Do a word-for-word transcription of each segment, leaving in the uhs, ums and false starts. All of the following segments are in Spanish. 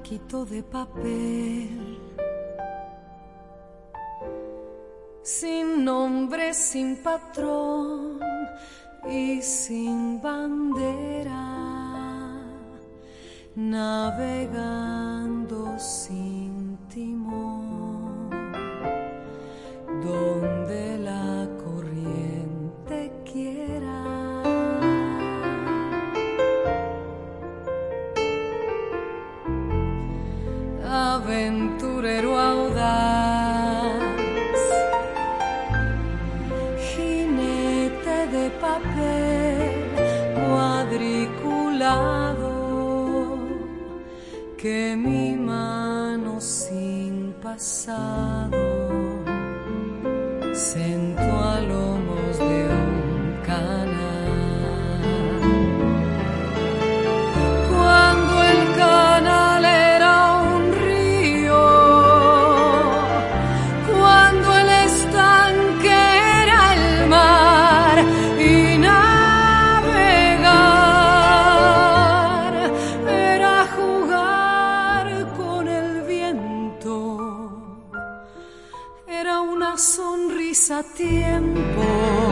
barquito de papel, sin nombre, sin patrón y sin bandera, navegando sin timón, donde la corriente quiera. Aventurero audaz, jinete de papel cuadriculado, que mi mano sin pasado sentó a lomos de un canal. Cuando el canal era un río, cuando el estanque era el mar, y navegar era jugar con el viento, era una sonrisa a tiempo,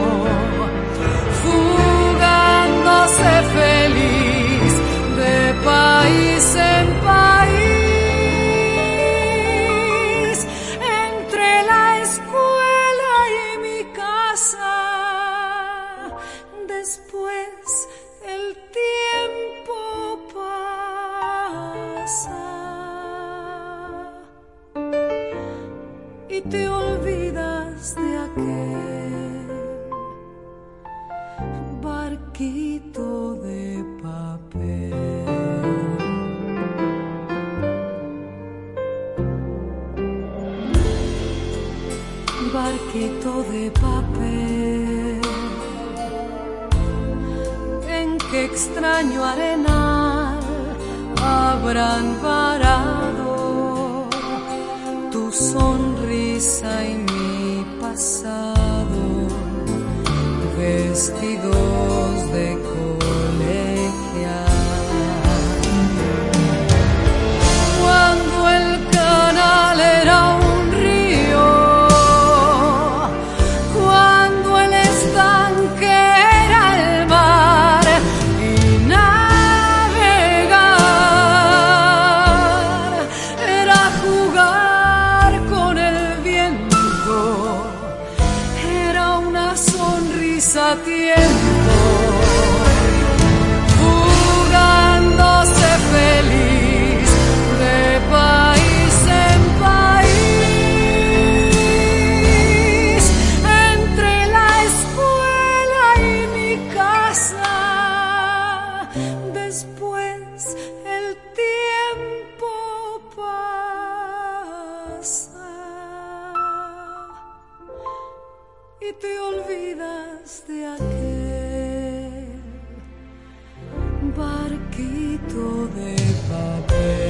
fugándose feliz de país en país, entre la escuela y mi casa. Después el tiempo pasa y te olvidas de aquel barquito de papel. Barquito de papel, en qué extraño arenal habrán varado tu sonrisa y mi pasado, vestidos de colegial. Cuando el canal era un río, cuando el estanque era el mar, y navegar era jugar con el viento, era una sonrisa a tiempo, fugándose feliz de país en país, entre la escuela y mi casa. Después el tiempo pasa y te olvidas de aquel barquito de papel.